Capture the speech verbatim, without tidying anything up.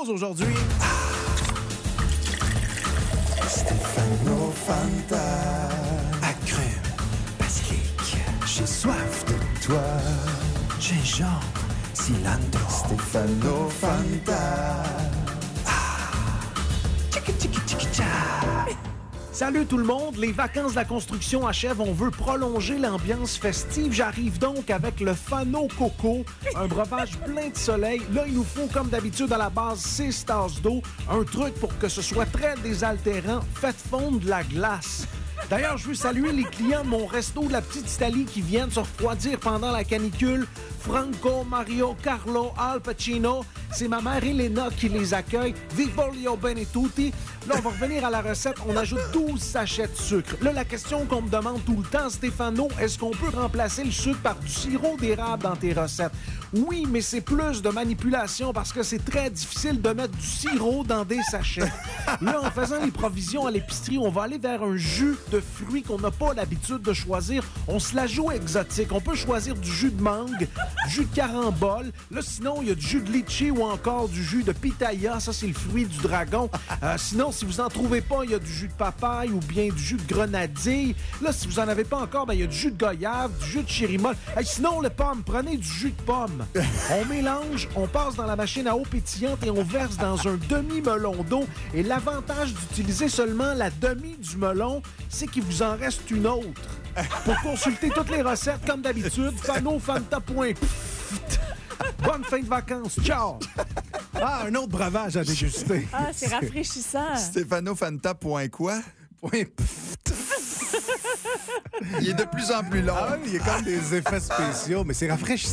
chose aujourd'hui. Stéphano Fanta. Agrumes, basilic, J'ai soif de toi. gingembre, cilantro. Stéphano Fanta. Tchiki, tchiki, tchiki, tcha. Salut tout le monde, les vacances de la construction achèvent, on veut prolonger l'ambiance festive. J'arrive donc avec le Fano Coco, un breuvage plein de soleil. Là, il nous faut, comme d'habitude, à la base, six tasses d'eau. Un truc pour que ce soit très désaltérant, faites fondre de la glace. D'ailleurs, je veux saluer les clients de mon resto de la Petite Italie qui viennent se refroidir pendant la canicule. Franco, Mario, Carlo, Al Pacino. C'est ma mère Elena qui les accueille. Vi voglio bene tutti. Là, on va revenir à la recette. On ajoute douze sachets de sucre. Là, la question qu'on me demande tout le temps, Stéphano, est-ce qu'on peut remplacer le sucre par du sirop d'érable dans tes recettes? Oui, mais c'est plus de manipulation parce que c'est très difficile de mettre du sirop dans des sachets. Là, en faisant les provisions à l'épicerie, on va aller vers un jus de fruits qu'on n'a pas l'habitude de choisir. On se la joue exotique. On peut choisir du jus de mangue, du jus de carambole. Là, sinon, il y a du jus de litchi ou encore du jus de pitaya. Ça, c'est le fruit du dragon. Euh, sinon, si vous en trouvez pas, il y a du jus de papaye ou bien du jus de grenadille. Là, si vous en avez pas encore, ben il y a du jus de goyave, du jus de chirimol. Hey, sinon, les pommes, prenez du jus de pomme. On mélange, on passe dans la machine à eau pétillante et on verse dans un demi-melon d'eau. Et l'avantage d'utiliser seulement la demi du melon, c'est qu'il vous en reste une autre. Pour consulter toutes les recettes, comme d'habitude, fanofanta point p f t. Bonne fin de vacances. Ciao! Ah, un autre breuvage à déguster. Ah, c'est rafraîchissant. Stéphano Fanta. Point quoi? Point pft. Il est de plus en plus long. Ah oui, il y a comme des effets spéciaux, mais c'est rafraîchissant.